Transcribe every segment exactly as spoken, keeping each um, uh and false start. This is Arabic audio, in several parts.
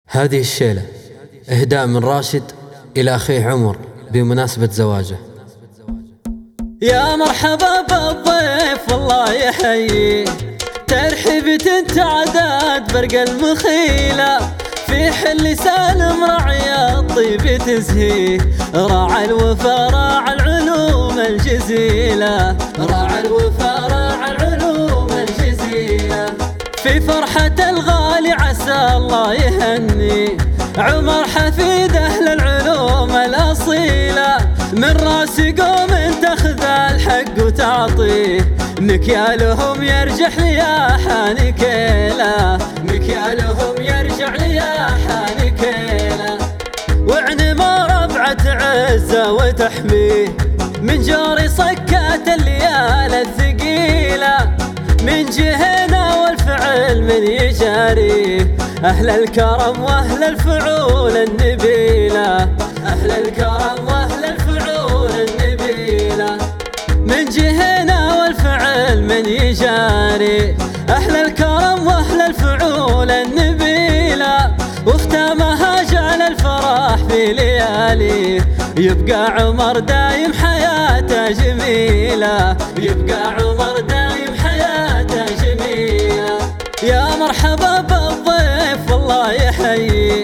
هذه الشيلة إهداء من راشد إلى أخيه عمر بمناسبة زواجه. يا مرحبا بالضيف والله يحييه، ترحيبة تعداد برق المخيلة، في حل سالم رعي الطيب تزهيه، راعى الوفا راعى العلوم الجزيلة، راعى الوفا راعى العلوم الجزيلة، في فرحة الغالي عسى الله يهني عمر حفيد أهل العلوم الأصيلة، من راس قوم تاخذ الحق وتعطيه، مكيالهم يرجح لياحة نكيلة، مكيالهم يرجع لياحة نكيلة، وعنما ربعة عزة وتحميه، من جار صكات الليالي الثقيلة، من جهنا والفعل من يجاريه، أهل الكرم وأهل الفعول النبيلة، أهل الكرم وأهل الفعول النبيلة، من جهنا والفعل من يجاري، أهل الكرم وأهل الفعول النبيلة، واختامها جعل الفرح في لياليه، يبقى عمر دايم حياته جميلة، يبقى عمر دايم حياته جميلة. يا مرحبا بالضيف والله يحييه،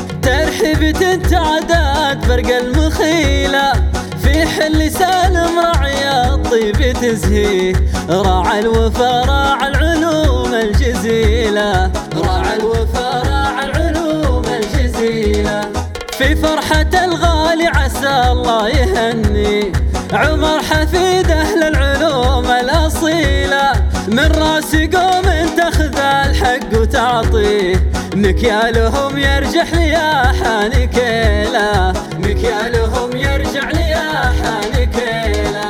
ترحيبة تعداد برق المخيلة، في حل سالم رعي الطيب تزهيه، راعى الوفا راعى العلوم الجزيلة، راعى الوفا راعى العلوم الجزيلة، في فرحة الغالي عسى الله يهني عمر حفيد أهل العلوم الأصيلة، من راس قوم تاخذ الحق وتعطيه، مكيالهم يرجح لياحة نكيلة، مكيالهم يرجع لياحة نكيلة،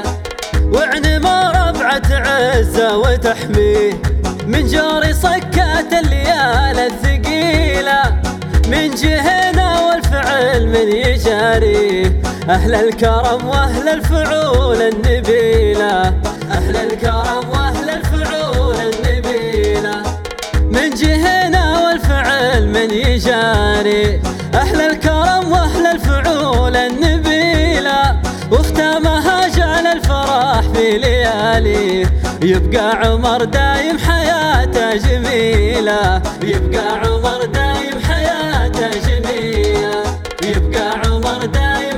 وعنما ربعة عزة وتحميه، من جار صكات الليالي الثقيلة، من جهنا والفعل من يجاريه، أهل الكرم وأهل الفعول النبيلة، أهل الكرم وأهل الفعول النبيلة، من جهنا والفعل من يجاري، أهل الكرم وأهل الفعول النبيلة، واختامها جعل الفرح في لياليه، يبقى عمر دايم حياته جميلة، يبقى عمر دايم حياته جميلة، يبقى عمر دايم